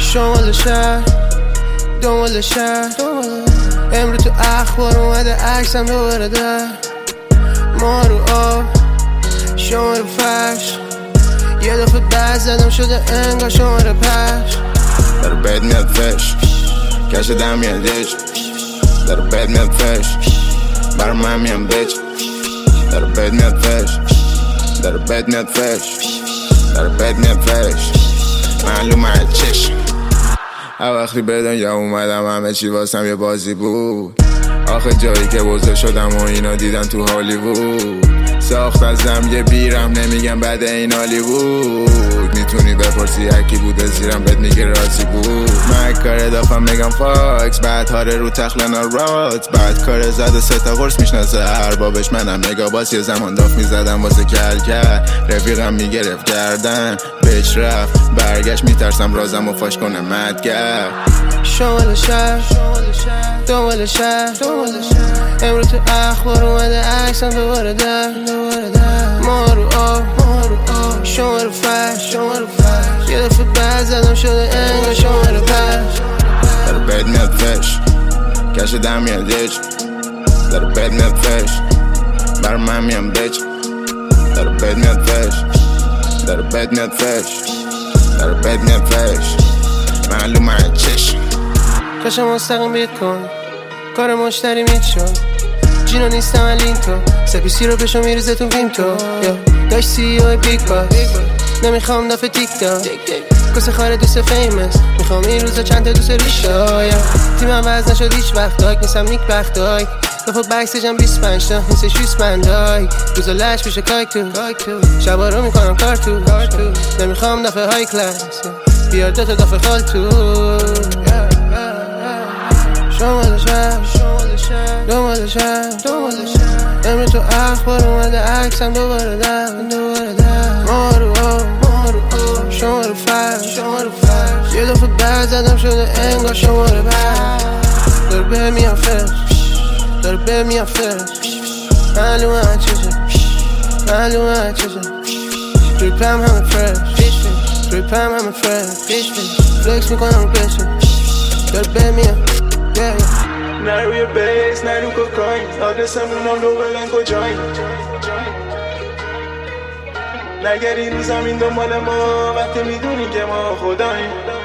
شمال شهر دنبال شهر امرو تو اخبار اومده عکسم دوباره در ما رو آب شما رو فرش یه دفعه بعد زدم شده انگار شما رو پش در بید میاد فش کش دم میادش در بید میاد فش بر من میام بیچ در بید میاد فش در بید میاد فش در بید میاد فش معلومه چش وقتی به دنیا اومدم همه چی واسم یه بازی بود آخه جایی که بزرگ شدم و اینا دیدن تو هالیوود ساخت ازم یه بیرم نمیگم بعد این هالیوود میتونی بپرسی یکی بوده زیرم بهت میگه راضی بود من کار دافم میگم فاکس بعد هاره رو تخلنا رات بعد کار زده سه تا قرص میشناسه اربابش منم نگاه باز یه زمان داف میزدم واسه کل کرد رفیقم میگرفت کردن بهش رفت برگشت میترسم رازم و فاش کنه مدگر شمال شهر دنبال شهر امرو تو اخبار اومده عکسم دوباره در ما رو آب شما رو فرش یه دفعه بعد زدم شده انگار شما رو پش در بید میاد فش کش دم میادش در بید میاد فش بر من میام بیچ در بید میاد فش در بید میاد فش در بید میاد فش معلومه چش کاش مستقیم بیت کن کار مشتری میت شد جینا نیستم الین تو سپیسی رو بشو میریزه تو ویم تو داشت سی او بیگ باس نمیخوام دافه تیک تاک کس خاره دوست فیمس میخوام این روزا چند تا دوست ریشا تیمم وزن نشد هیچ وقت داک نیستم نیک بختای دفعه بکسیجم 25 تا نیستش 20 بندای روزا لش میشه کاک تو شبا رو میکنم کار تو نمیخوام دافه های کلاس بیار دوتا دافه خال تو شمال شهر دنبال شهر امرو تو اخبار اومده عکسم دوباره در ما رو آب شما رو فرش یه دفعه بعد زدم شده انگار شما رو پش داره به میام فرش داره به میام فرش معلومه چشه تریپم همه فرش فلکس میکنم رو بشه داره به میام نه روی بیس نه رو کوکاین آدرسمونم رو بلن کجاییم نگری رو زمین دنبال ما وقتی میدونی که ما خداییم